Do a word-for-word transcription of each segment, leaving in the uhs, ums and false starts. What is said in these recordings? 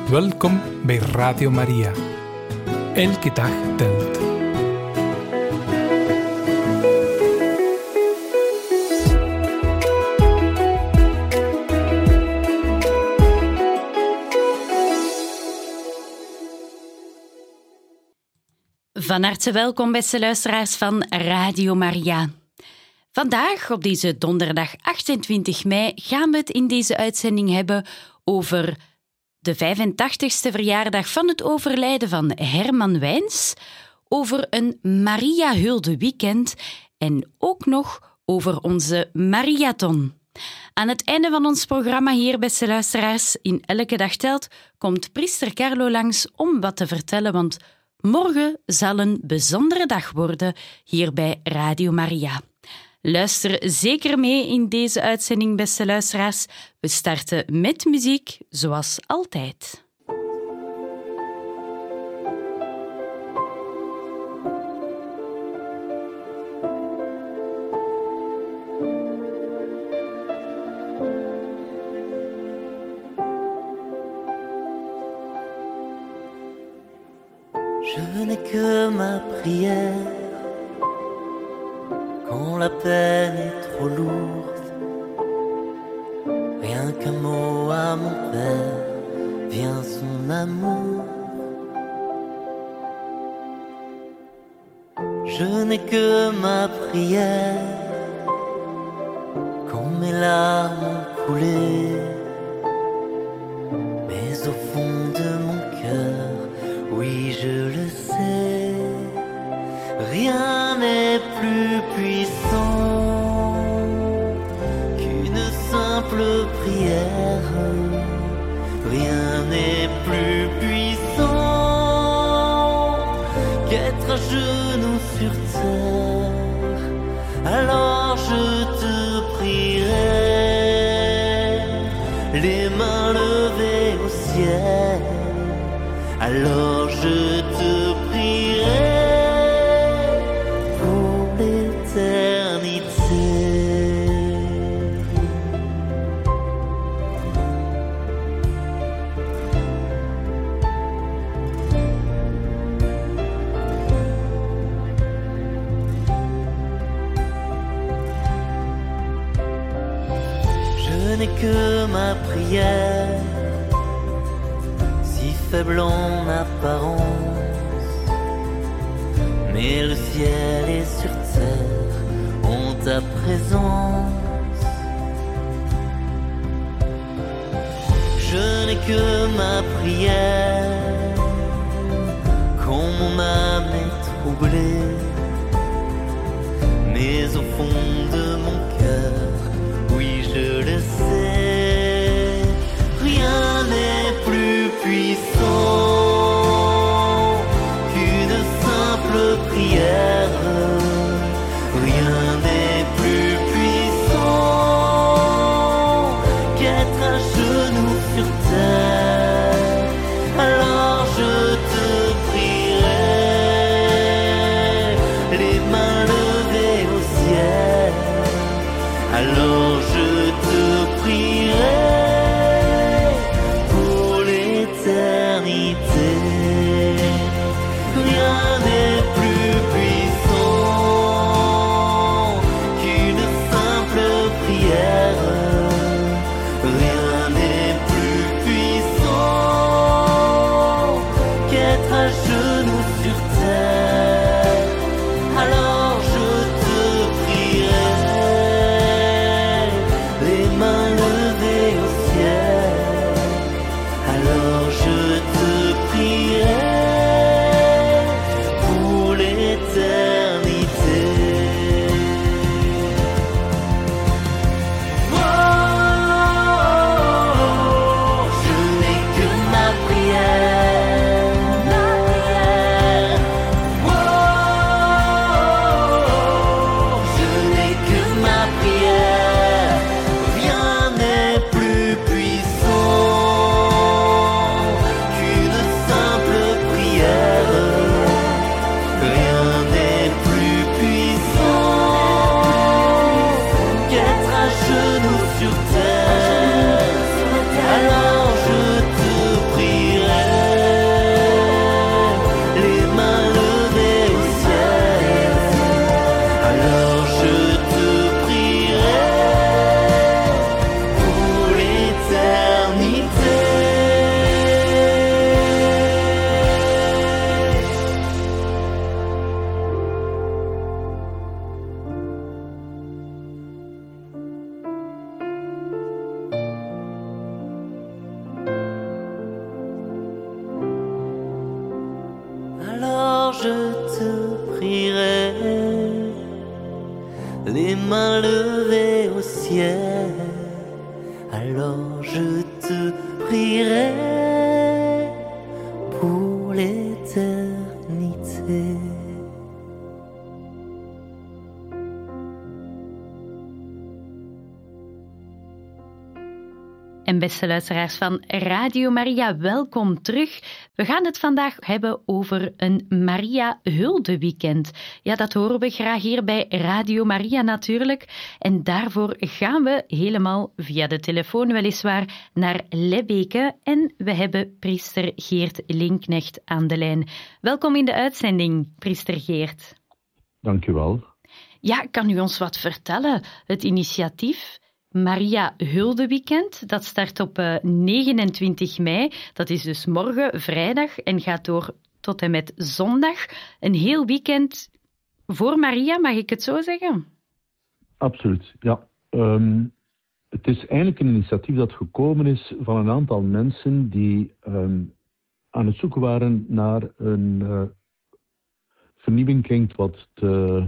Welkom bij Radio Maria. Elke dag telt. Van harte welkom, beste luisteraars van Radio Maria. Vandaag, op deze donderdag achtentwintig mei, gaan we het in deze uitzending hebben over de vijfentachtigste verjaardag van het overlijden van Herman Wijns, over een Maria-hulde-weekend en ook nog over onze Mariathon. Aan het einde van ons programma hier, beste luisteraars, in Elke Dag Telt, komt priester Carlo langs om wat te vertellen, want morgen zal een bijzondere dag worden hier bij Radio Maria. Luister zeker mee in deze uitzending, beste luisteraars. We starten met muziek, zoals altijd. Je n'ai que ma prière quand la peine est trop lourde. Rien qu'un mot à mon Père, vient son amour. Je n'ai que ma prière quand mes larmes ont coulé. Mais au fond de mon cœur, oui, je le sais, rien n'est plus puissant qu'une simple prière. Rien n'est plus puissant qu'être à genoux sur terre. Alors je te prierai, les mains levées au ciel. Alors je te prierai pour l'éternité. Je n'ai que ma prière, faible en apparence, mais le ciel et sur terre ont ta présence. Je n'ai que ma prière quand mon âme est troublée, mais au fond de mon cœur, oui je le sais, rien n'est plus puissant qu'une simple prière. Rien n'est plus puissant qu'être à genoux sur terre. Alors je te prierai, les mains levées au ciel. Alors je te prierai pour l'éternité. Rien n'est plus puissant qu'une simple prière. Rien n'est plus puissant qu'être à genoux sur terre. Alors je te prierai, les mains levées au ciel. Alors je te prierai pour l'éternité. Oh, oh, oh. te prierai, les mains levées au ciel, alors je te prierai pour l'éternité. En beste luisteraars van Radio Maria, welkom terug. We gaan het vandaag hebben over een Maria Huldeweekend. Ja, dat horen we graag hier bij Radio Maria natuurlijk. En daarvoor gaan we helemaal via de telefoon weliswaar naar Lebbeke. En we hebben priester Geert Linknecht aan de lijn. Welkom in de uitzending, priester Geert. Dank u wel. Ja, kan u ons wat vertellen? Het initiatief Maria Huldeweekend, dat start op uh, negenentwintig mei. Dat is dus morgen, vrijdag, en gaat door tot en met zondag. Een heel weekend voor Maria, mag ik het zo zeggen? Absoluut, ja. Um, het is eigenlijk een initiatief dat gekomen is van een aantal mensen die um, aan het zoeken waren naar een uh, vernieuwing, klinkt wat te...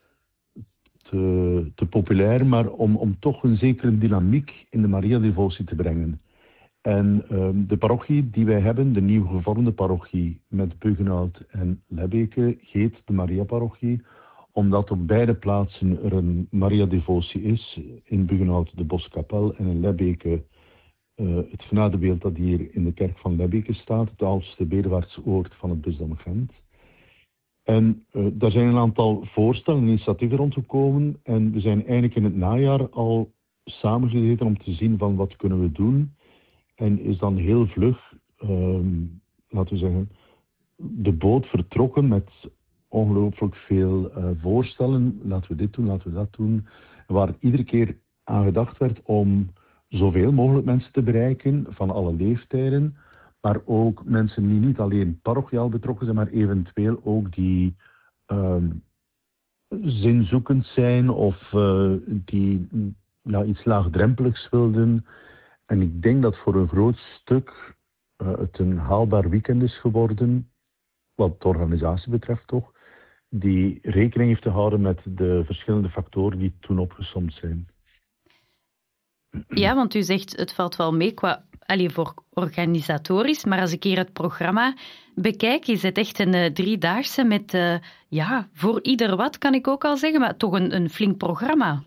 Te, te populair, maar om, om toch een zekere dynamiek in de Maria-devotie te brengen. En um, de parochie die wij hebben, de nieuw gevormde parochie met Buggenhout en Lebbeke, heet de Maria-parochie, omdat op beide plaatsen er een Maria-devotie is. In Buggenhout de Boskapel en in Lebbeke uh, het genadebeeld dat hier in de kerk van Lebbeke staat, het oudste bedevaartsoord van het bisdom Gent. En uh, daar zijn een aantal voorstellen en initiatieven rondgekomen. En we zijn eigenlijk in het najaar al samengezeten om te zien van wat kunnen we doen. En is dan heel vlug, um, laten we zeggen, de boot vertrokken met ongelooflijk veel uh, voorstellen. Laten we dit doen, laten we dat doen. Waar iedere keer aan gedacht werd om zoveel mogelijk mensen te bereiken van alle leeftijden. Maar ook mensen die niet alleen parochiaal betrokken zijn, maar eventueel ook die um, zinzoekend zijn of uh, die ja, iets laagdrempeligs wilden. En ik denk dat voor een groot stuk uh, het een haalbaar weekend is geworden, wat de organisatie betreft toch, die rekening heeft te houden met de verschillende factoren die toen opgesomd zijn. Ja, want u zegt het valt wel mee qua... Allee, voor organisatorisch, maar als ik hier het programma bekijk, is het echt een uh, driedaagse met, uh, ja, voor ieder wat, kan ik ook al zeggen, maar toch een, een flink programma.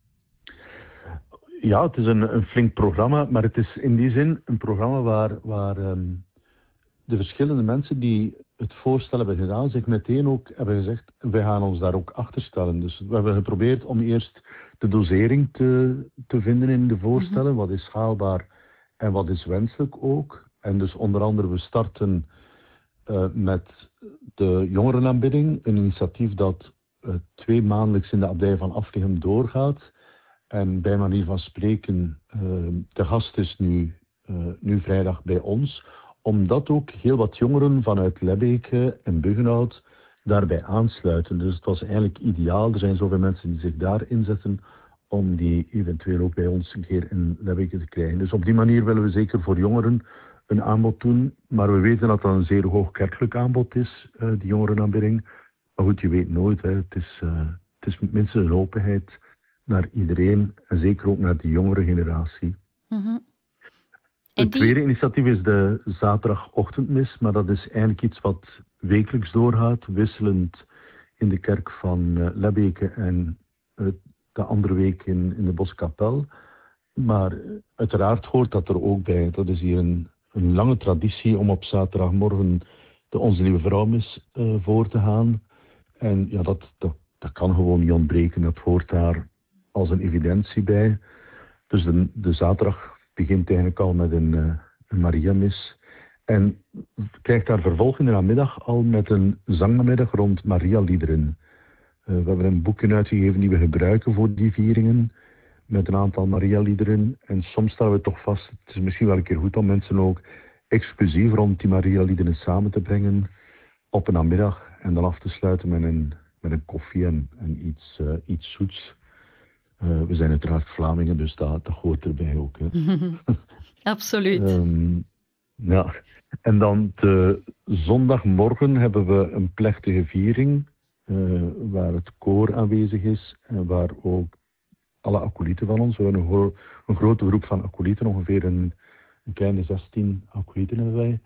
Ja, het is een, een flink programma, maar het is in die zin een programma waar, waar um, de verschillende mensen die het voorstel hebben gedaan, zich meteen ook hebben gezegd, wij gaan ons daar ook achter stellen. Dus we hebben geprobeerd om eerst de dosering te, te vinden in de voorstellen, mm-hmm. Wat is haalbaar en wat is wenselijk ook. En dus onder andere, we starten uh, met de jongerenaanbidding. Een initiatief dat uh, twee maandelijks in de abdij van Afligem doorgaat. En bij manier van spreken, uh, de gast is nu, uh, nu vrijdag bij ons. Omdat ook heel wat jongeren vanuit Lebbeke en Buggenhout daarbij aansluiten. Dus het was eigenlijk ideaal. Er zijn zoveel mensen die zich daar inzetten om die eventueel ook bij ons een keer in Lebbeke te krijgen. Dus op die manier willen we zeker voor jongeren een aanbod doen. Maar we weten dat dat een zeer hoog kerkelijk aanbod is, uh, die jongerenaanbidding. Maar goed, je weet nooit. Hè. Het is, uh, het is minstens een openheid naar iedereen. En zeker ook naar de jongere generatie. Mm-hmm. Het die... tweede initiatief is de zaterdagochtendmis. Maar dat is eigenlijk iets wat wekelijks doorgaat. Wisselend in de kerk van uh, Lebbeke en uh, de andere week in, in de Boskapel. Maar uiteraard hoort dat er ook bij. Dat is hier een, een lange traditie om op zaterdagmorgen de Onze Lieve Vrouwmis uh, voor te gaan. En ja, dat, dat, dat kan gewoon niet ontbreken. Dat hoort daar als een evidentie bij. Dus de, de zaterdag begint eigenlijk al met een, uh, een Mariamis. En krijgt daar vervolg in de namiddag al met een zangnamiddag rond Maria-liederen. Uh, we hebben een boekje uitgegeven die we gebruiken voor die vieringen. Met een aantal Maria-liederen. En soms stellen we toch vast, het is misschien wel een keer goed om mensen ook exclusief rond die Maria-liederen samen te brengen. Op een namiddag. En dan af te sluiten met een, met een koffie en, en iets, uh, iets zoets. Uh, we zijn uiteraard Vlamingen, dus dat, dat hoort erbij ook. Hè. Absoluut. Um, Ja, en dan de zondagmorgen hebben we een plechtige viering uh, waar het koor aanwezig is en waar ook alle acolyten van ons, we hebben een, gro- een grote groep van acolyten, ongeveer een, een kleine zestien acolyten hebben wij,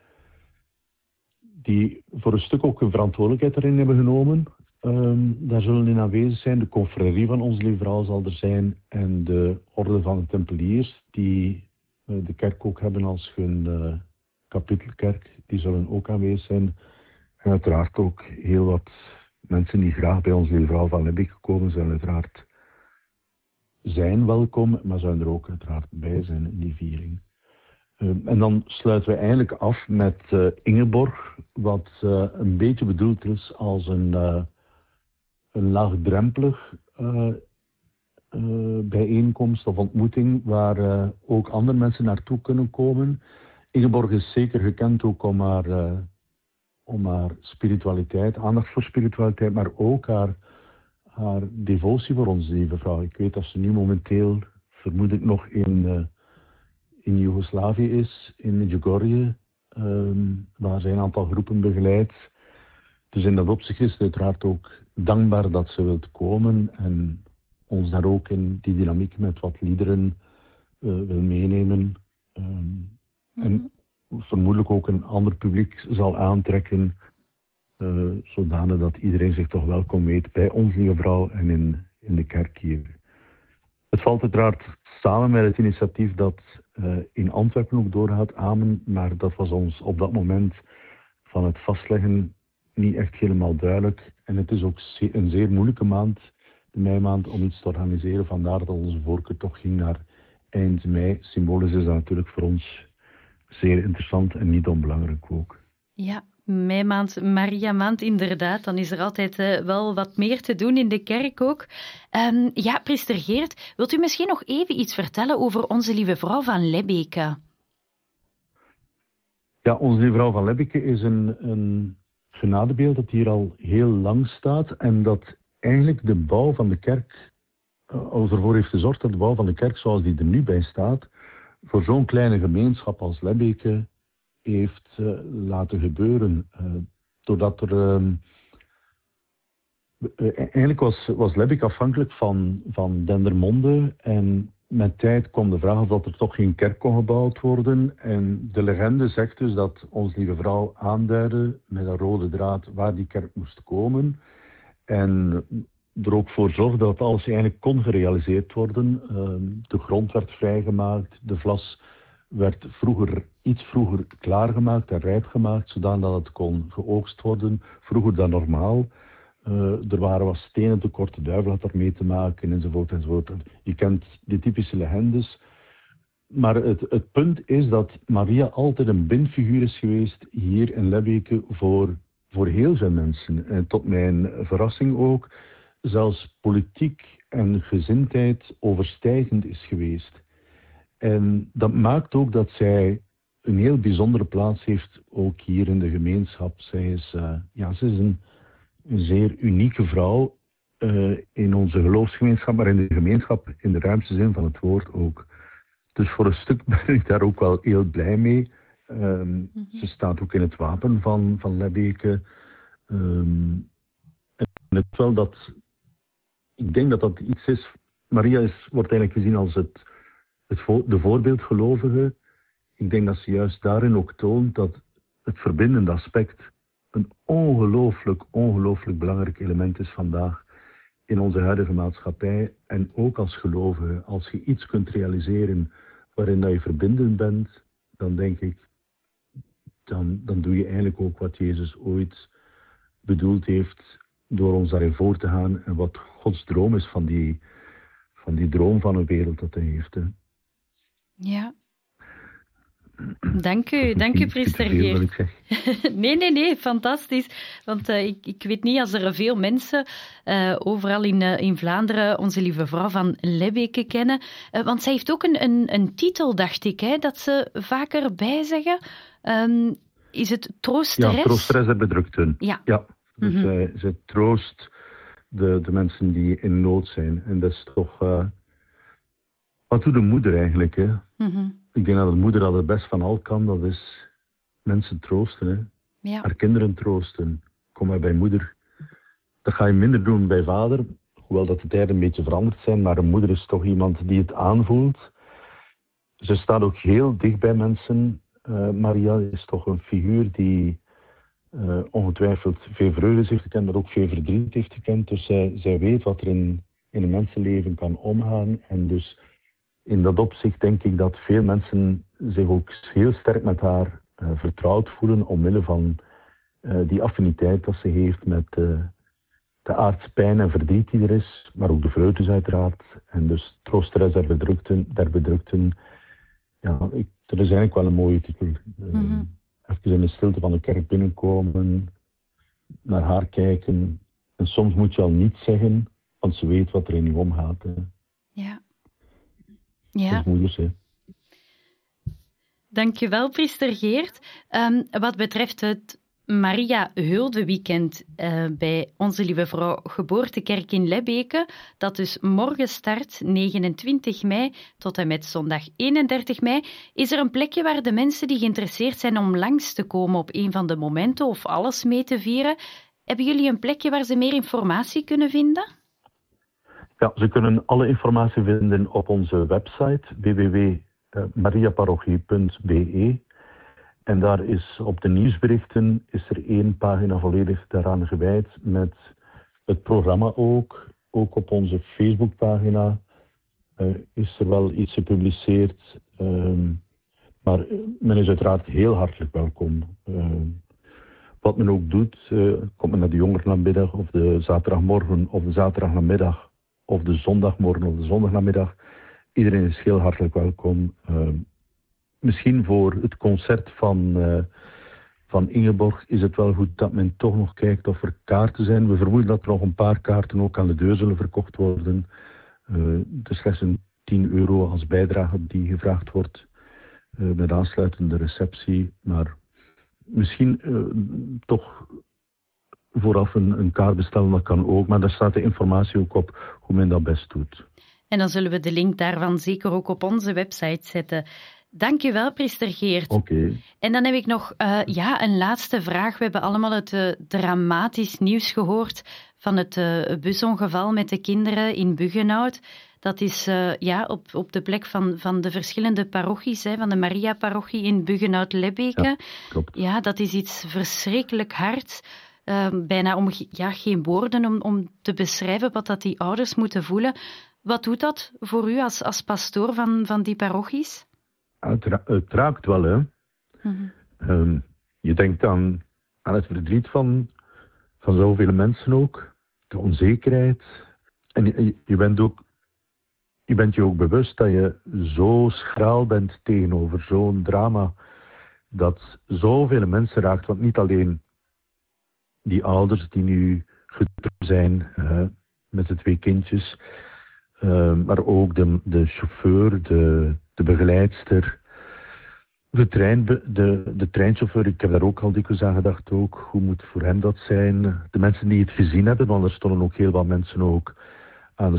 die voor een stuk ook een verantwoordelijkheid erin hebben genomen. Um, daar zullen in aanwezig zijn, de confrérie van Onze Lieve Vrouw zal er zijn en de orde van de Tempeliers, die uh, de kerk ook hebben als hun uh, kapittelkerk, die zullen ook aanwezig zijn. En uiteraard ook heel wat mensen die graag bij Onze Lieve Vrouw van Lebbeke komen, zullen uiteraard zijn welkom, maar zullen er ook uiteraard bij zijn in die viering. Um, en dan sluiten we eigenlijk af met uh, Ingeborg, wat uh, een beetje bedoeld is als een, uh, een laagdrempelig uh, uh, bijeenkomst of ontmoeting, waar uh, ook andere mensen naartoe kunnen komen. Ingeborg is zeker gekend ook om haar, uh, om haar spiritualiteit, aandacht voor spiritualiteit, maar ook haar, haar devotie voor Onze Lieve Vrouw. Ik weet dat ze nu momenteel, vermoed ik, nog in... Uh, in Joegoslavië is, in Medjugorje, um, waar zij een aantal groepen begeleidt. Dus in dat opzicht is het uiteraard ook dankbaar dat ze wilt komen en ons daar ook in die dynamiek met wat liederen uh, wil meenemen. Um, en vermoedelijk ook een ander publiek zal aantrekken, uh, zodanig dat iedereen zich toch welkom weet bij Onze Lieve Vrouw en in, in de kerk hier. Het valt uiteraard samen met het initiatief dat uh, in Antwerpen ook doorgaat, Amen, maar dat was ons op dat moment van het vastleggen niet echt helemaal duidelijk. En het is ook ze- een zeer moeilijke maand, de meimaand, om iets te organiseren. Vandaar dat onze voorkeur toch ging naar eind mei. Symbolisch is dat natuurlijk voor ons zeer interessant en niet onbelangrijk ook. Ja, meimaand, Maria-maand inderdaad. Dan is er altijd uh, wel wat meer te doen in de kerk ook. Um, ja, priester Geert, wilt u misschien nog even iets vertellen over Onze Lieve Vrouw van Lebbeke? Ja, Onze Lieve Vrouw van Lebbeke is een, een genadebeeld dat hier al heel lang staat en dat eigenlijk de bouw van de kerk uh, ervoor heeft gezorgd dat de bouw van de kerk zoals die er nu bij staat, voor zo'n kleine gemeenschap als Lebbeke heeft uh, laten gebeuren. Uh, doordat er... Uh, uh, eigenlijk was, was Lebbeke afhankelijk van, van Dendermonde en met tijd kwam de vraag of dat er toch geen kerk kon gebouwd worden. En de legende zegt dus dat Onze Lieve Vrouw aanduidde met een rode draad waar die kerk moest komen. En er ook voor zorgde dat alles eigenlijk kon gerealiseerd worden. Uh, de grond werd vrijgemaakt, de vlas werd vroeger, iets vroeger klaargemaakt en rijp gemaakt, zodat het kon geoogst worden, vroeger dan normaal. Uh, er waren wat stenen tekort, de duivel had daarmee te maken, enzovoort, enzovoort. Je kent die typische legendes. Maar het, het punt is dat Maria altijd een bindfiguur is geweest hier in Lebbeke voor, voor heel veel mensen. En tot mijn verrassing ook, zelfs politiek en gezindheid overstijgend is geweest. En dat maakt ook dat zij een heel bijzondere plaats heeft, ook hier in de gemeenschap. Zij is, uh, ja, ze is een, een zeer unieke vrouw uh, in onze geloofsgemeenschap, maar in de gemeenschap in de ruimste zin van het woord ook. Dus voor een stuk ben ik daar ook wel heel blij mee. Um, mm-hmm. Ze staat ook in het wapen van, van Lebbeke. Um, en het wel dat, ik denk dat dat iets is. Maria is, wordt eigenlijk gezien als het Het vo- de voorbeeldgelovige. Ik denk dat ze juist daarin ook toont dat het verbindende aspect een ongelooflijk, ongelooflijk belangrijk element is vandaag in onze huidige maatschappij. En ook als gelovige, als je iets kunt realiseren waarin dat je verbindend bent, dan denk ik, dan, dan doe je eigenlijk ook wat Jezus ooit bedoeld heeft door ons daarin voor te gaan en wat Gods droom is van die, van die droom van een wereld dat hij heeft. Hè. Ja. Dank u, dank u, priester Geert. Nee, nee, nee, fantastisch. Want uh, ik, ik weet niet, als er veel mensen uh, overal in, uh, in Vlaanderen Onze Lieve Vrouw van Lebbeke kennen. Uh, want zij heeft ook een, een, een titel, dacht ik, hè, dat ze vaker bijzeggen. Um, is het troosteres? Ja, troosteres der bedrukten. Ja. ja. Dus mm-hmm. zij, zij troost de, de mensen die in nood zijn. En dat is toch... Uh, wat doet de moeder eigenlijk, hè? Mm-hmm. Ik denk dat de moeder dat het best van al kan. Dat is mensen troosten. Hè. Ja. Haar kinderen troosten. Kom maar bij moeder. Dat ga je minder doen bij vader. Hoewel dat de tijden een beetje veranderd zijn. Maar een moeder is toch iemand die het aanvoelt. Ze staat ook heel dicht bij mensen. Uh, Maria is toch een figuur die uh, ongetwijfeld veel vreugde heeft gekend, maar ook veel verdriet heeft gekend. Dus zij, zij weet wat er in, in een mensenleven kan omgaan. En dus in dat opzicht denk ik dat veel mensen zich ook heel sterk met haar uh, vertrouwd voelen, omwille van uh, die affiniteit dat ze heeft met uh, de aardse pijn en verdriet die er is, maar ook de vreugdes uiteraard. En dus troosteres der bedrukten, der bedrukten. Ja, ik, dat is eigenlijk wel een mooie titel. Mm-hmm. Uh, even in de stilte van de kerk binnenkomen, naar haar kijken. En soms moet je al niets zeggen, want ze weet wat er in je omgaat. Hè. Ja. Ja. Als moeders, hè. Dankjewel, priester Geert. Um, wat betreft het Maria Hulde weekend uh, bij Onze Lieve Vrouw Geboortekerk in Lebbeke, dat dus morgen start, negenentwintig mei tot en met zondag eenendertig mei, is er een plekje waar de mensen die geïnteresseerd zijn om langs te komen op een van de momenten of alles mee te vieren. Hebben jullie een plekje waar ze meer informatie kunnen vinden? Ja, ze kunnen alle informatie vinden op onze website w w w punt mariaparochie punt b e. En daar is op de nieuwsberichten is er één pagina volledig daaraan gewijd met het programma ook. Ook op onze Facebookpagina uh, is er wel iets gepubliceerd. Uh, maar men is uiteraard heel hartelijk welkom. Uh, wat men ook doet, uh, komt men naar de jongerenmiddag of de zaterdagmorgen of de zaterdagnamiddag of de zondagmorgen of de zondagnamiddag. Iedereen is heel hartelijk welkom. Uh, misschien voor het concert van, uh, van Ingeborg is het wel goed dat men toch nog kijkt of er kaarten zijn. We vermoeden dat er nog een paar kaarten ook aan de deur zullen verkocht worden. Uh, er is slechts een tien euro als bijdrage die gevraagd wordt uh, met aansluitende receptie. Maar misschien uh, toch vooraf een, een kaart bestellen, dat kan ook. Maar daar staat de informatie ook op hoe men dat best doet. En dan zullen we de link daarvan zeker ook op onze website zetten. Dank je wel, priester Geert. Oké. Okay. En dan heb ik nog uh, ja, een laatste vraag. We hebben allemaal het uh, dramatisch nieuws gehoord van het uh, busongeval met de kinderen in Buggenhout. Dat is uh, ja, op, op de plek van, van de verschillende parochies, hè, van de Maria-parochie in Buggenhout-Lebbeke. Ja, klopt. Ja, dat is iets verschrikkelijk hard. Uh, bijna om ja, geen woorden om, om te beschrijven wat dat die ouders moeten voelen. Wat doet dat voor u als, als pastoor van, van die parochies? Het, ra- het raakt wel, hè. Mm-hmm. Um, je denkt aan, aan het verdriet van, van zoveel mensen ook. De onzekerheid. En je, je, bent ook, je bent je ook bewust dat je zo schraal bent tegenover zo'n drama. Dat zoveel mensen raakt. Want niet alleen die ouders die nu getrouwd zijn uh, met de twee kindjes. Uh, maar ook de, de chauffeur, de, de begeleidster, de, trein, de, de treinchauffeur. Ik heb daar ook al dikwijls aan gedacht ook. Hoe moet voor hen dat zijn? De mensen die het gezien hebben, want er stonden ook heel wat mensen ook aan de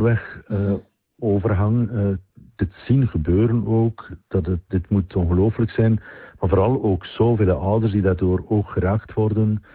spoorwegoverhang. Uh, uh, dit zien gebeuren ook. Dat het, dit moet ongelooflijk zijn. Maar vooral ook zoveel ouders die daardoor ook geraakt worden.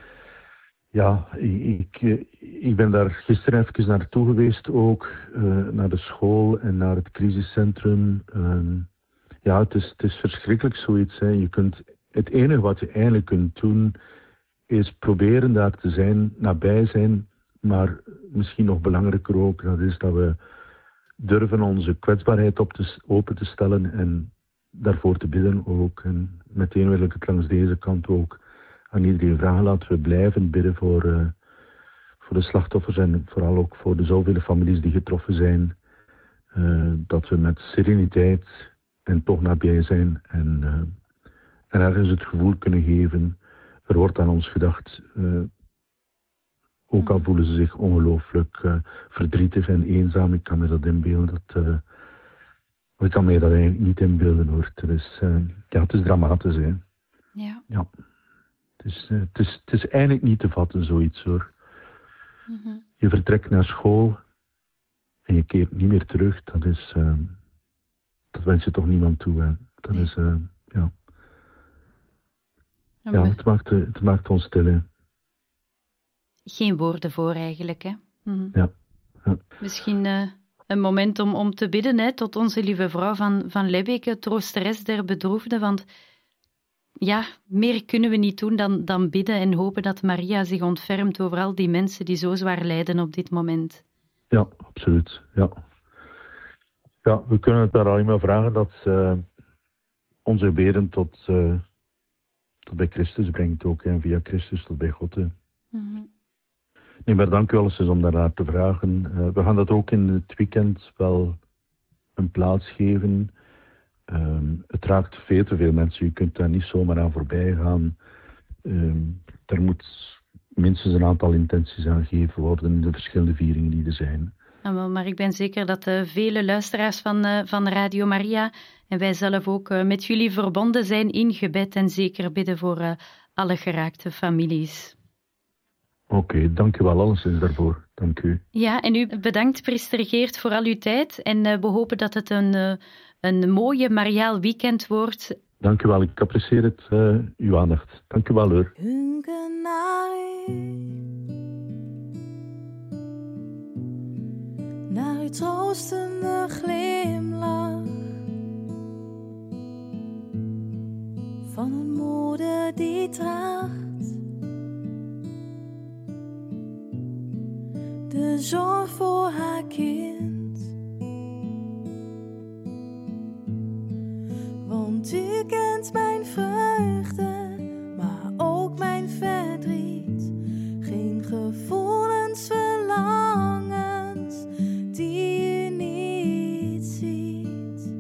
Ja, ik, ik ben daar gisteren even naartoe geweest ook, uh, naar de school en naar het crisiscentrum. Uh, ja, het is, het is verschrikkelijk zoiets. Hè. Je kunt, het enige wat je eigenlijk kunt doen, is proberen daar te zijn, nabij zijn. Maar misschien nog belangrijker ook, dat is dat we durven onze kwetsbaarheid op te, open te stellen en daarvoor te bidden ook. En meteen wil ik het langs deze kant ook aan iedereen vragen, laten we blijven bidden voor, uh, voor de slachtoffers en vooral ook voor de zoveel families die getroffen zijn. Uh, dat we met sereniteit en toch nabij zijn en, uh, en ergens het gevoel kunnen geven. Er wordt aan ons gedacht, uh, ook al voelen ze zich ongelooflijk uh, verdrietig en eenzaam. Ik kan me dat inbeelden. Dat, uh, ik kan me dat eigenlijk niet inbeelden hoor. Het is, uh, ja, het is dramatisch hè. Ja. Ja. Het is, uh, het, is, het is eigenlijk niet te vatten, zoiets hoor. Mm-hmm. Je vertrekt naar school en je keert niet meer terug. Dat is, uh, dat wens je toch niemand toe. Hè? Dat nee. is, uh, ja. Ja, het maakt, het maakt ons stil. Hè. Geen woorden voor eigenlijk, hè? Mm-hmm. Ja. ja. Misschien uh, een moment om, om te bidden, hè, tot onze lieve vrouw van, van Lebbeke, troosteres der bedroefden, want ja, meer kunnen we niet doen dan, dan bidden en hopen dat Maria zich ontfermt over al die mensen die zo zwaar lijden op dit moment. Ja, absoluut. Ja, ja we kunnen het daar alleen maar vragen dat uh, onze gebeden tot, uh, tot bij Christus brengt ook, en via Christus tot bij God. Mm-hmm. Nee, maar dank u alleszins om daarnaar te vragen. Uh, we gaan dat ook in het weekend wel een plaats geven. Um, het raakt veel te veel mensen. Je kunt daar niet zomaar aan voorbij gaan. Um, er moet minstens een aantal intenties aan gegeven worden in de verschillende vieringen die er zijn. Ah, maar ik ben zeker dat uh, vele luisteraars van, uh, van Radio Maria en wij zelf ook uh, met jullie verbonden zijn in gebed en zeker bidden voor uh, alle geraakte families. Oké, okay, dank u wel alleszins daarvoor. Dank u. Ja, en u bedankt, priester Geert, voor al uw tijd. En uh, we hopen dat het een, uh, een mooie mariaal weekend wordt. Dank u wel, ik apprecieer het, uh, uw aandacht. Dank u wel, hoor. Hunken naar u, naar uw troostende glimlach, van een moeder die draagt de zorg voor haar kind. Want u kent mijn vreugde, maar ook mijn verdriet. Geen gevoelens, verlangens die u niet ziet.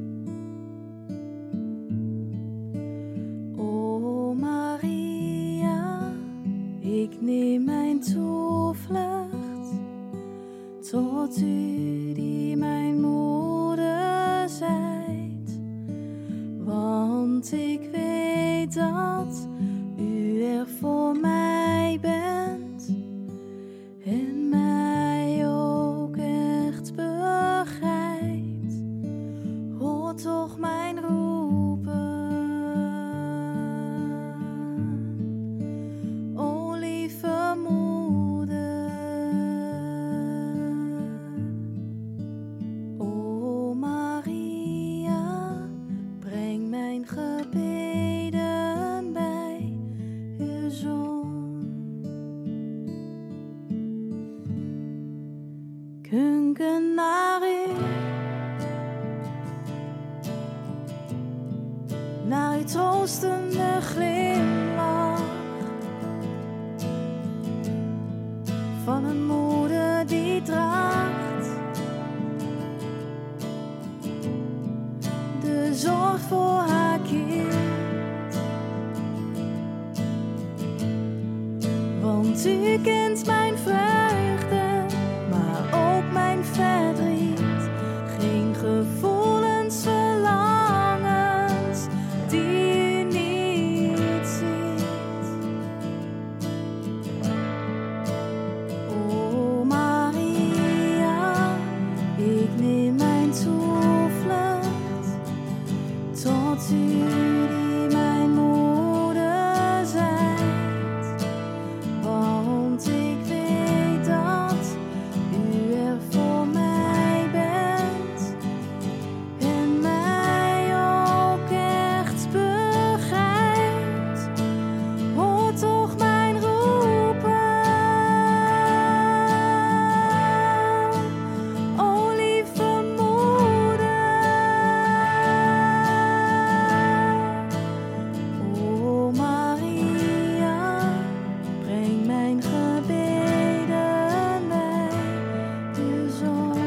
O Maria, ik neem mijn toevlucht tot u die mijn moeder zijt, want ik weet dat u er voor mij bent en mij ook echt begrijpt. Hoor toch mijn roepen, o lieve moeder. O Maria, breng mijn gebeden bij uw Zoon. Kunken naar u, naar uw troostende glimlach, van een moeder die draagt de zorg voor haar kind. Want u kent mijn vreugde, maar ook mijn verdriet. Geen gevoelens, verlangens die u niet ziet. O Maria, ik neem mijn toevlucht tot u die mijn moeder zijt, want ik weet dat u er voor mij bent en mij ook echt begrijpt. Hoor toch mijn roepen, o lieve moeder. O Maria, breng mijn gebeden bij uw Zoon.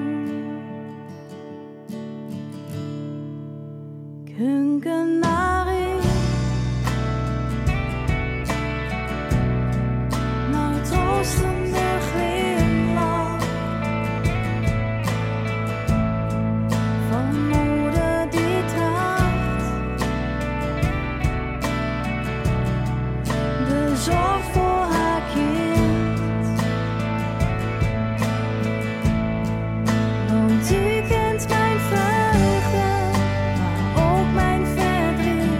Kunken naar u, naar uw troostende glimlach, van een moeder die draagt de zorg voor haar kind. Want u kent mijn vreugde, maar ook mijn verdriet.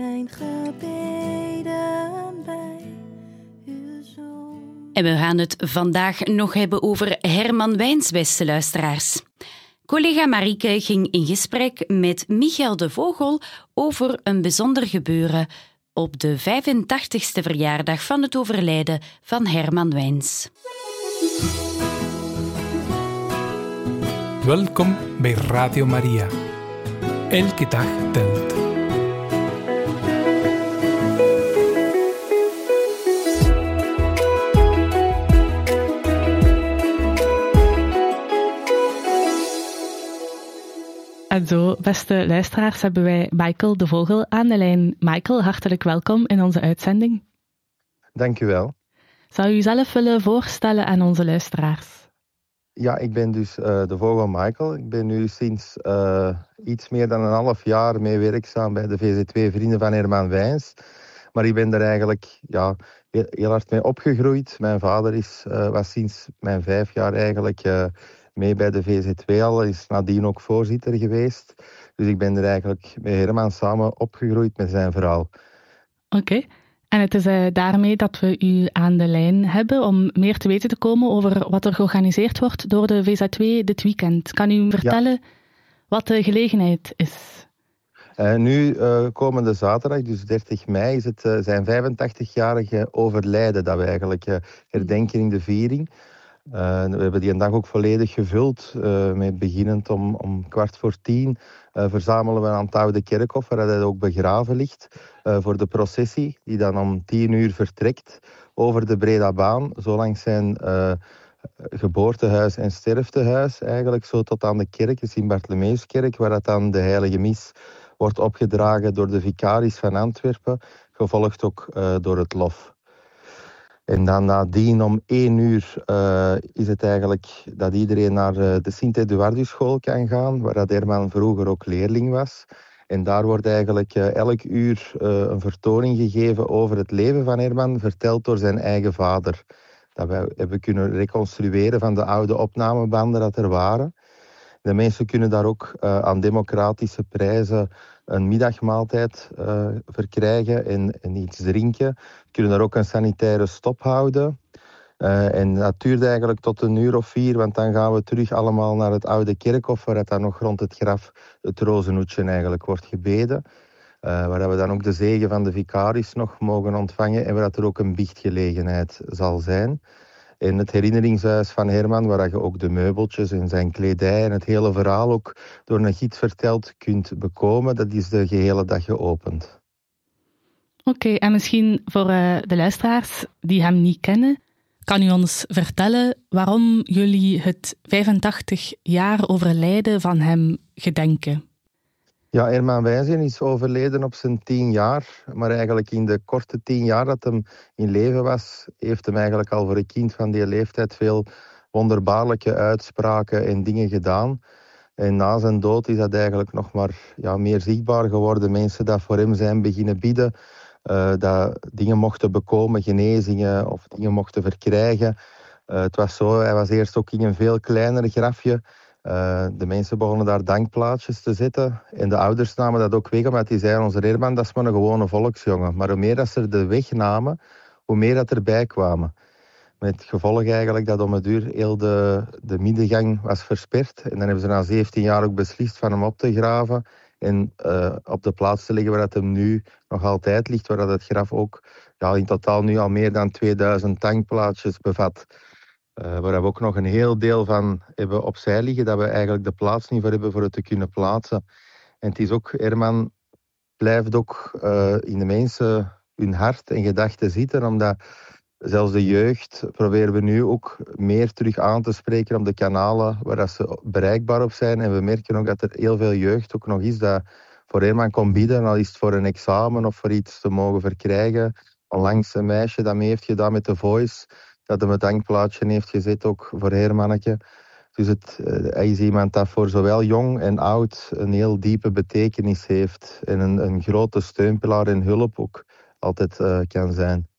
mijn gebeden bij uw zoon. En we gaan het vandaag nog hebben over Herman Wijns, beste luisteraars. Collega Marieke ging in gesprek met Michael de Vogel over een bijzonder gebeuren op de vijfentachtigste verjaardag van het overlijden van Herman Wijns. Welkom bij Radio Maria. Elke dag telt. En zo, beste luisteraars, hebben wij Michael de Vogel aan de lijn. Michael, hartelijk welkom in onze uitzending. Dank u wel. Zou u zelf willen voorstellen aan onze luisteraars? Ja, ik ben dus uh, de Vogel Michael. Ik ben nu sinds uh, iets meer dan een half jaar mee werkzaam bij de V Z W Vrienden van Herman Wijns. Maar ik ben er eigenlijk ja, heel, heel hard mee opgegroeid. Mijn vader is, uh, was sinds mijn vijf jaar eigenlijk uh, mee bij de V Z W al. Is nadien ook voorzitter geweest. Dus ik ben er eigenlijk met Herman samen opgegroeid met zijn verhaal. Oké. Okay. En het is uh, daarmee dat we u aan de lijn hebben om meer te weten te komen over wat er georganiseerd wordt door de V Z W dit weekend. Kan u vertellen ja. wat de gelegenheid is? Uh, nu, uh, komende zaterdag, dus dertig mei, is het uh, zijn vijfentachtigjarige overlijden dat we eigenlijk uh, herdenken in de viering. Uh, we hebben die een dag ook volledig gevuld, uh, met beginnend om, om kwart voor tien uh, verzamelen we aan het Oude Kerkhof, waar hij ook begraven ligt, uh, voor de processie, die dan om tien uur vertrekt over de Bredabaan, zo langs zijn uh, geboortehuis en sterftehuis, eigenlijk zo tot aan de kerk, de Sint-Bartholomeuskerk, waar dat dan de heilige mis wordt opgedragen door de vicaris van Antwerpen, gevolgd ook uh, door het lof. En dan nadien om één uur uh, is het eigenlijk dat iedereen naar uh, de Sint-Eduardus-school kan gaan, waar dat Herman vroeger ook leerling was. En daar wordt eigenlijk uh, elk uur uh, een vertoning gegeven over het leven van Herman, verteld door zijn eigen vader. Dat wij hebben kunnen reconstrueren van de oude opnamebanden dat er waren. De mensen kunnen daar ook uh, aan democratische prijzen een middagmaaltijd uh, verkrijgen en, en iets drinken. Kunnen daar ook een sanitaire stop houden. Uh, en dat duurt eigenlijk tot een uur of vier, want dan gaan we terug allemaal naar het Oude Kerkhof, waar het dan nog rond het graf het rozenhoedje eigenlijk wordt gebeden. Uh, waar we dan ook de zegen van de vicaris nog mogen ontvangen en waar dat er ook een biechtgelegenheid zal zijn. En het herinneringshuis van Herman, waar je ook de meubeltjes en zijn kledij en het hele verhaal ook door een gids verteld kunt bekomen, dat is de gehele dag geopend. Oké, okay, en misschien voor uh, de luisteraars die hem niet kennen, kan u ons vertellen waarom jullie het vijfentachtig jaar overlijden van hem gedenken? Ja, Herman Wijns is overleden op zijn tien jaar. Maar eigenlijk in de korte tien jaar dat hij in leven was, heeft hem eigenlijk al voor een kind van die leeftijd veel wonderbaarlijke uitspraken en dingen gedaan. En na zijn dood is dat eigenlijk nog maar ja, meer zichtbaar geworden. Mensen dat voor hem zijn beginnen bidden, uh, dat dingen mochten bekomen, genezingen of dingen mochten verkrijgen. Uh, het was zo, hij was eerst ook in een veel kleiner grafje. Uh, de mensen begonnen daar dankplaatjes te zetten. En de ouders namen dat ook weg, omdat die zeiden, onze Herman, dat is maar een gewone volksjongen. Maar hoe meer dat ze er weg namen, hoe meer dat erbij kwamen. Met het gevolg eigenlijk dat om het uur heel de, de middengang was versperd. En dan hebben ze na zeventien jaar ook beslist van hem op te graven. En uh, op de plaats te leggen waar dat hem nu nog altijd ligt. Waar dat het graf ook ja, in totaal nu al meer dan tweeduizend dankplaatjes bevat. Uh, waar we ook nog een heel deel van hebben opzij liggen, dat we eigenlijk de plaats niet voor hebben voor het te kunnen plaatsen. En het is ook, Herman blijft ook uh, in de mensen hun hart en gedachten zitten, omdat zelfs de jeugd proberen we nu ook meer terug aan te spreken op de kanalen waar dat ze bereikbaar op zijn. En we merken ook dat er heel veel jeugd ook nog is dat voor Herman komt bieden, al is het voor een examen of voor iets te mogen verkrijgen. Onlangs een meisje dat mee heeft gedaan met The Voice, dat hem het dankplaatje heeft gezet, ook voor Hermanneke. Dus het, uh, hij is iemand dat voor zowel jong en oud een heel diepe betekenis heeft. En een, een grote steunpilaar en hulp ook altijd uh, kan zijn.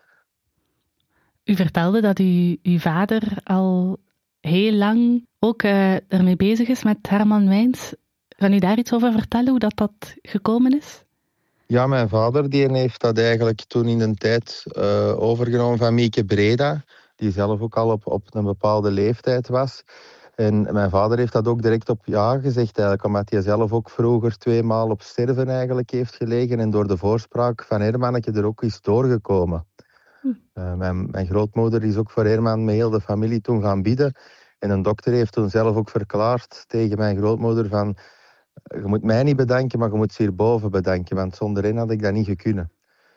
U vertelde dat u, uw vader al heel lang ook uh, ermee bezig is met Herman Wijns. Kan u daar iets over vertellen, hoe dat, dat gekomen is? Ja, mijn vader die heeft dat eigenlijk toen in een tijd uh, overgenomen van Mieke Breda, die zelf ook al op, op een bepaalde leeftijd was. En mijn vader heeft dat ook direct op ja gezegd, eigenlijk, omdat hij zelf ook vroeger twee maal op sterven eigenlijk heeft gelegen en door de voorspraak van Hermanneke er ook is doorgekomen. Hm. Uh, mijn, mijn grootmoeder is ook voor Herman met heel de familie toen gaan bidden. En een dokter heeft toen zelf ook verklaard tegen mijn grootmoeder van je moet mij niet bedanken, maar je moet ze hierboven bedanken, want zonder hen had ik dat niet gekunnen.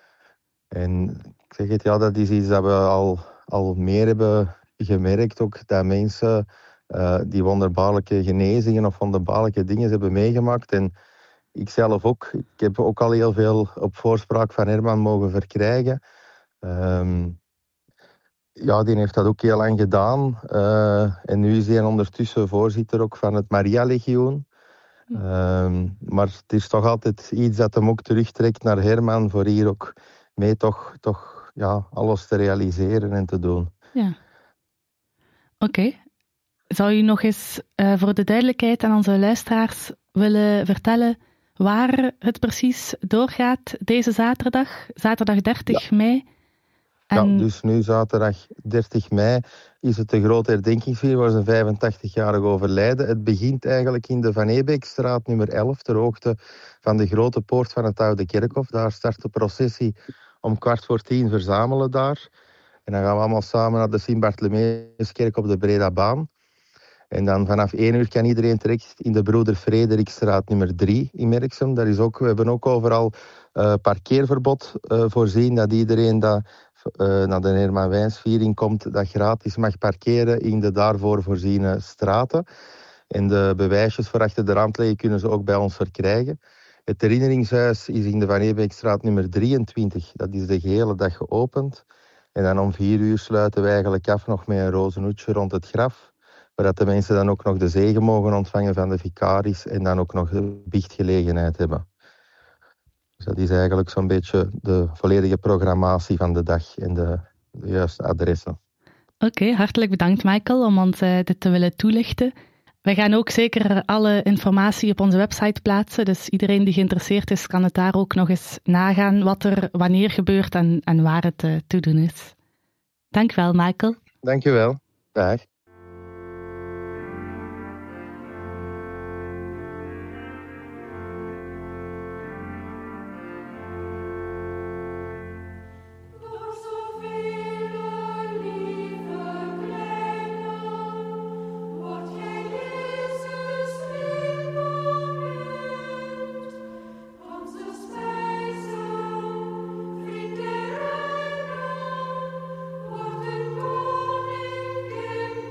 En ik zeg het, ja, dat is iets dat we al, al meer hebben gemerkt, ook dat mensen uh, die wonderbaarlijke genezingen of wonderbaarlijke dingen hebben meegemaakt. En ik zelf ook. Ik heb ook al heel veel op voorspraak van Herman mogen verkrijgen. Um, ja, die heeft dat ook heel lang gedaan. Uh, en nu is hij ondertussen voorzitter ook van het Maria-legioen. Um, maar het is toch altijd iets dat hem ook terugtrekt naar Herman voor hier ook mee toch, toch ja, alles te realiseren en te doen. Ja. Oké. Okay. Zou u nog eens uh, voor de duidelijkheid aan onze luisteraars willen vertellen waar het precies doorgaat deze zaterdag, zaterdag dertig ja. mei? En... Ja, dus nu zaterdag dertig mei is het de grote herdenkingsviering voor zijn vijfentachtigjarig overlijden. Het begint eigenlijk in de Van Ebeekstraat nummer elf, ter hoogte van de grote poort van het Oude Kerkhof. Daar start de processie om kwart voor tien, verzamelen daar. En dan gaan we allemaal samen naar de Sint-Bartholomeuskerk op de Bredabaan. En dan vanaf één uur kan iedereen terecht in de Broeder Frederikstraat nummer drie in Merksem. Daar is ook, we hebben ook overal uh, parkeerverbod uh, voorzien, dat iedereen dat uh, naar de Herman Wijnsviering komt, dat gratis mag parkeren in de daarvoor voorziene straten. En de bewijsjes voor achter de rand liggen kunnen ze ook bij ons verkrijgen. Het herinneringshuis is in de Van Ebeekstraat nummer drieëntwintig. Dat is de gehele dag geopend. En dan om vier uur sluiten we eigenlijk af nog met een rozenhoedje rond het graf. Waar de mensen dan ook nog de zegen mogen ontvangen van de vicaris en dan ook nog de biechtgelegenheid hebben. Dus dat is eigenlijk zo'n beetje de volledige programmatie van de dag en de, de juiste adressen. Oké, okay, hartelijk bedankt Michael om ons uh, dit te willen toelichten. Wij gaan ook zeker alle informatie op onze website plaatsen, dus iedereen die geïnteresseerd is kan het daar ook nog eens nagaan wat er wanneer gebeurt en, en waar het uh, te doen is. Dank wel Michael. Dank je wel. Dag. Thank you.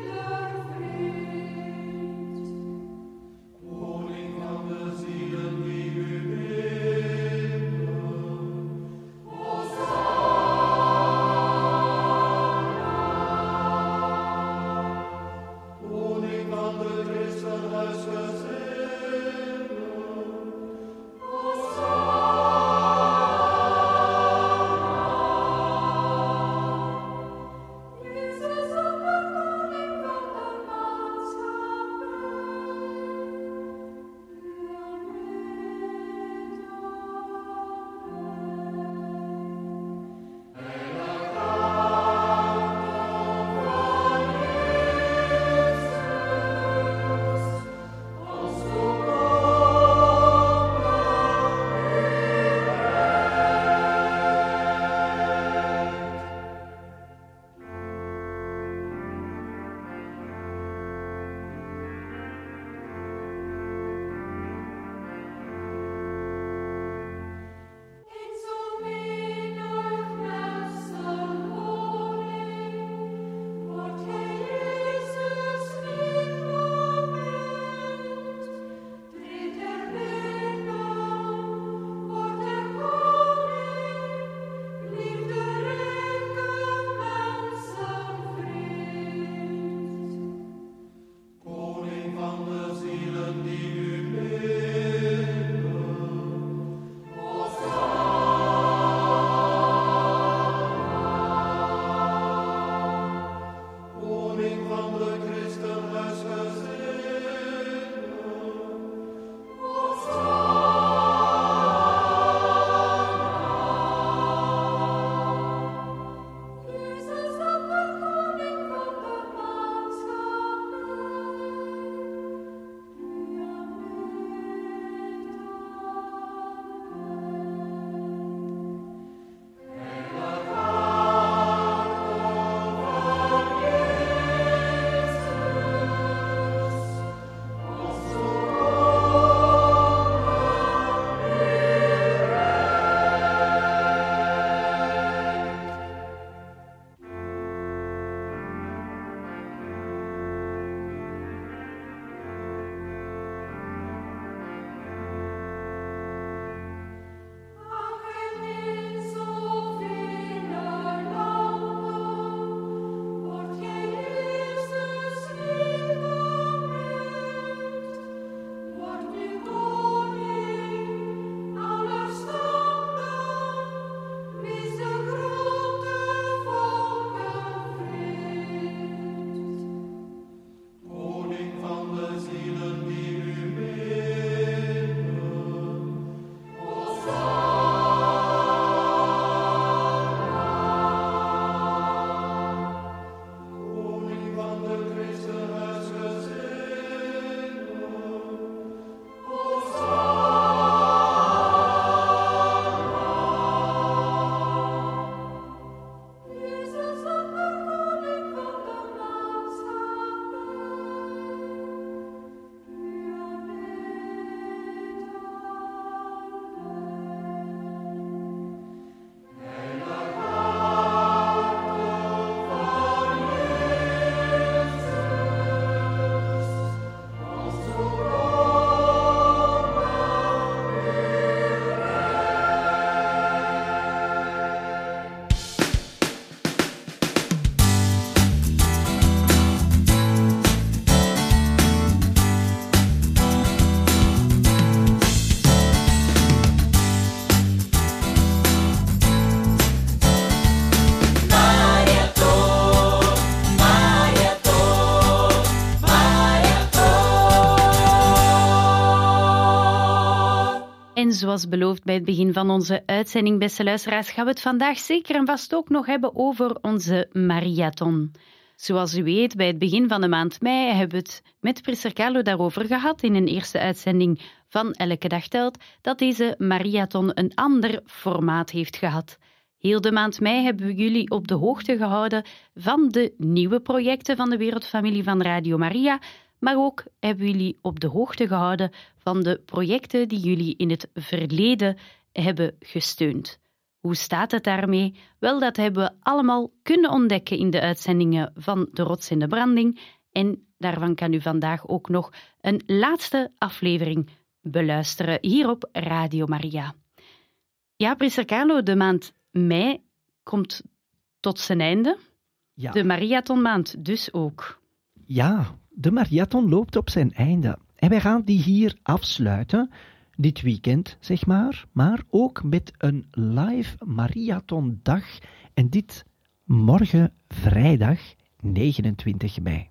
zoals beloofd bij het begin van onze uitzending, beste luisteraars, gaan we het vandaag zeker en vast ook nog hebben over onze Mariathon. Zoals u weet, bij het begin van de maand mei hebben we het met priester Carlo daarover gehad in een eerste uitzending van Elke Dag Telt, dat deze Mariathon een ander formaat heeft gehad. Heel de maand mei hebben we jullie op de hoogte gehouden van de nieuwe projecten van de Wereldfamilie van Radio Maria, maar ook hebben we jullie op de hoogte gehouden van de projecten die jullie in het verleden hebben gesteund. Hoe staat het daarmee? Wel, dat hebben we allemaal kunnen ontdekken in de uitzendingen van De Rots in de Branding. En daarvan kan u vandaag ook nog een laatste aflevering beluisteren hier op Radio Maria. Ja, priester Carlo, de maand mei komt tot zijn einde. Ja. De Mariathonmaand dus ook. Ja, de Mariathon loopt op zijn einde. En wij gaan die hier afsluiten, dit weekend, zeg maar, maar ook met een live Mariathondag. En dit morgen vrijdag negenentwintig mei.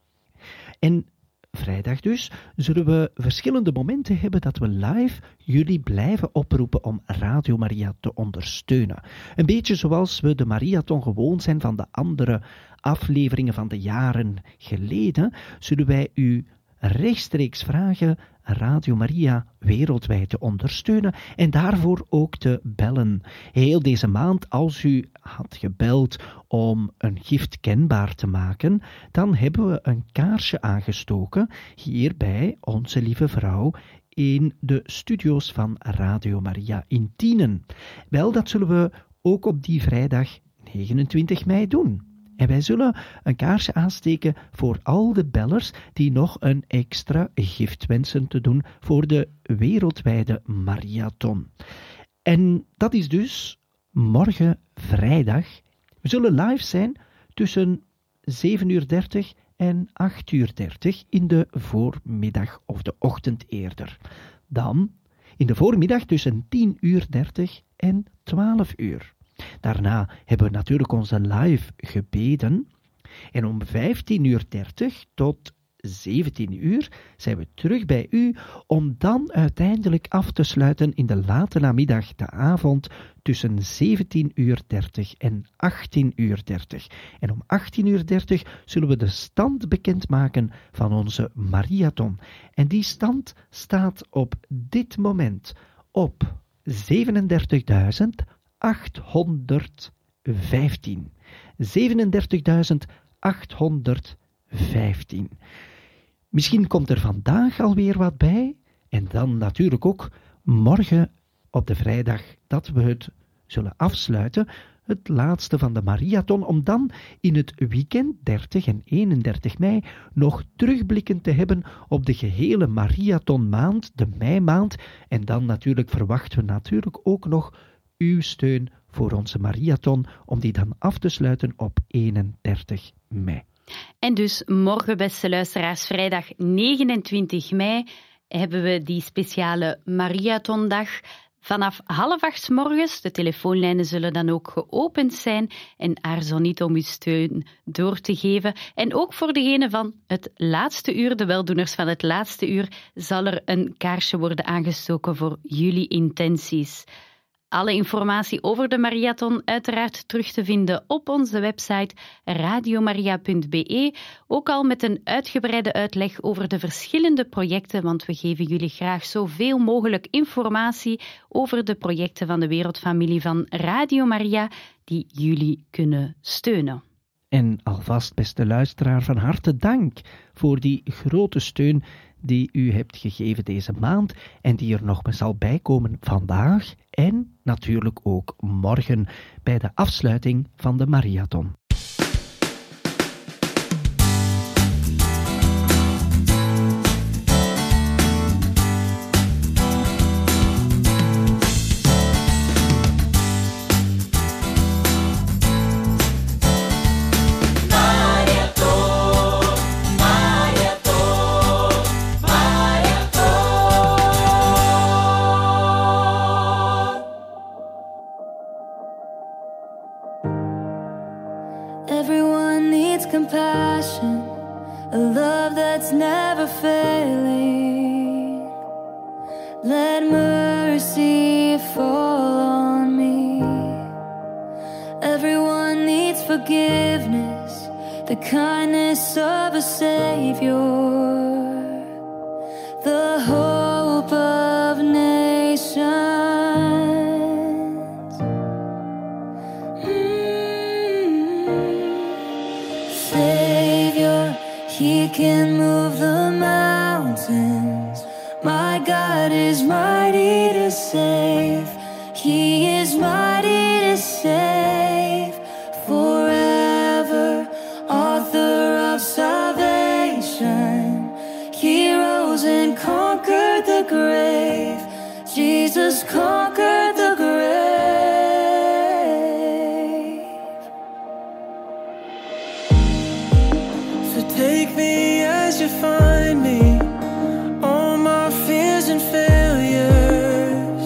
En vrijdag dus zullen we verschillende momenten hebben dat we live jullie blijven oproepen om Radio Maria te ondersteunen. Een beetje zoals we de Mariathon gewoon zijn van de andere afleveringen van de jaren geleden, zullen wij u rechtstreeks vragen Radio Maria wereldwijd te ondersteunen en daarvoor ook te bellen. Heel deze maand, als u had gebeld om een gift kenbaar te maken, dan hebben we een kaarsje aangestoken hier bij Onze Lieve Vrouw in de studio's van Radio Maria in Tienen. Wel, dat zullen we ook op die vrijdag negenentwintig mei doen. En wij zullen een kaarsje aansteken voor al de bellers die nog een extra gift wensen te doen voor de wereldwijde Mariathon. En dat is dus morgen vrijdag. We zullen live zijn tussen zeven uur dertig en acht uur dertig in de voormiddag of de ochtend eerder. Dan in de voormiddag tussen tien uur dertig en twaalf uur. Daarna hebben we natuurlijk onze live gebeden. En om vijftien uur dertig tot zeventien uur zijn we terug bij u om dan uiteindelijk af te sluiten in de late namiddag, de avond, tussen zeventien uur dertig en achttien uur dertig. En om achttien uur dertig zullen we de stand bekendmaken van onze Mariathon. En die stand staat op dit moment op zevenendertigduizend achthonderdvijftien. zevenendertigduizend achthonderdvijftien. Misschien komt er vandaag alweer wat bij. En dan natuurlijk ook morgen op de vrijdag dat we het zullen afsluiten. Het laatste van de Mariathon. Om dan in het weekend dertig en eenendertig mei nog terugblikken te hebben op de gehele Mariathonmaand, de meimaand. En dan natuurlijk verwachten we natuurlijk ook nog uw steun voor onze Mariathon, om die dan af te sluiten op eenendertig mei. En dus morgen, beste luisteraars, vrijdag negenentwintig mei, hebben we die speciale Mariathondag. Vanaf half acht 's morgens, de telefoonlijnen zullen dan ook geopend zijn en aarzel niet om uw steun door te geven. En ook voor degene van het laatste uur, de weldoeners van het laatste uur, zal er een kaarsje worden aangestoken voor jullie intenties. Alle informatie over de Mariathon uiteraard terug te vinden op onze website radiomaria punt be, ook al met een uitgebreide uitleg over de verschillende projecten, want we geven jullie graag zoveel mogelijk informatie over de projecten van de Wereldfamilie van Radio Maria die jullie kunnen steunen. En alvast, beste luisteraar, van harte dank voor die grote steun die u hebt gegeven deze maand en die er nog zal bijkomen vandaag en natuurlijk ook morgen bij de afsluiting van de Mariathon. Everyone needs compassion, a love that's never failing. Let mercy mercy fall on me. Everyone needs forgiveness, the kindness of a Savior, the hope of nations. Mm. Savior, He can move the mountains. My God is mighty to save. He is mighty to save. Forever, author of salvation. He rose and conquered the grave. Jesus conquered the grave. So take me as you find me, all my fears and failures.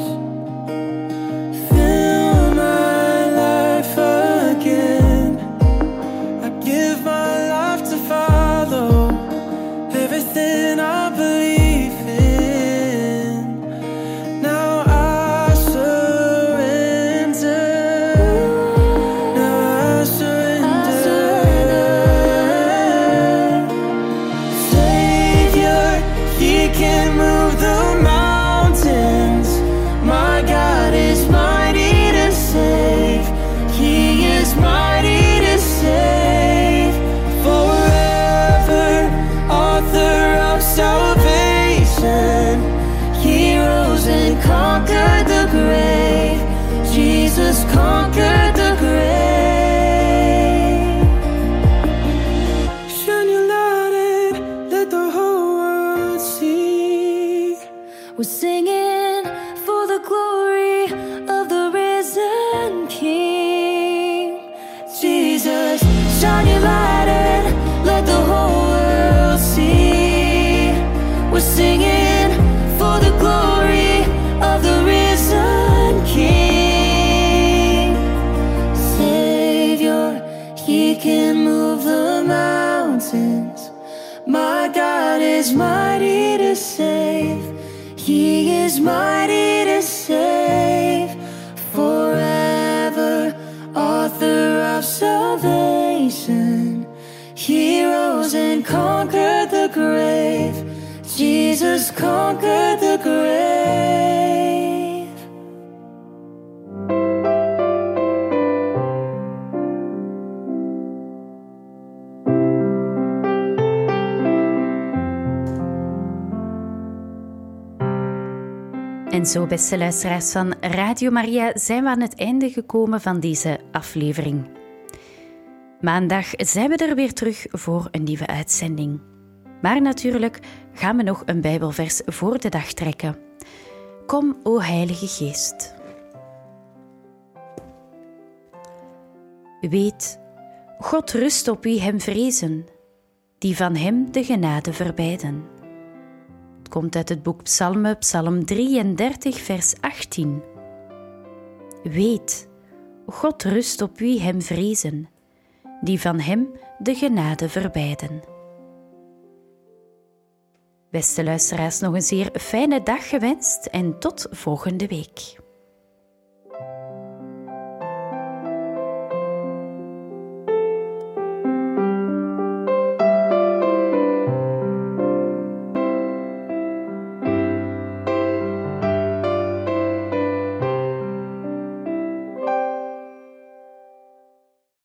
Fill my life again. I give my life to follow everything I believe in. Now I surrender. Now I surrender. Savior, He can move the mountains. My God is mighty to save. He is mighty to save. Forever, author of salvation. He rose and conquered the grave. Jesus conquered the grave. Shine your light and let the whole world see. We're singing for the glory of the risen King. Jesus, shine your light and let the whole world see. We're singing for the glory of the risen King. Savior, He can move the mountains. My God is mighty to save. He is mighty to save. Forever, author of salvation. He rose and conquered the grave. Jesus conquered the grave. En zo, beste luisteraars van Radio Maria, zijn we aan het einde gekomen van deze aflevering. Maandag zijn we er weer terug voor een nieuwe uitzending. Maar natuurlijk gaan we nog een Bijbelvers voor de dag trekken. Kom, o Heilige Geest. Weet, God rust op wie hem vrezen, die van hem de genade verbijden. Het komt uit het boek Psalmen, Psalm drieëndertig, vers achttien. Weet, God rust op wie hem vrezen, die van hem de genade verbijden. Beste luisteraars, nog een zeer fijne dag gewenst en tot volgende week.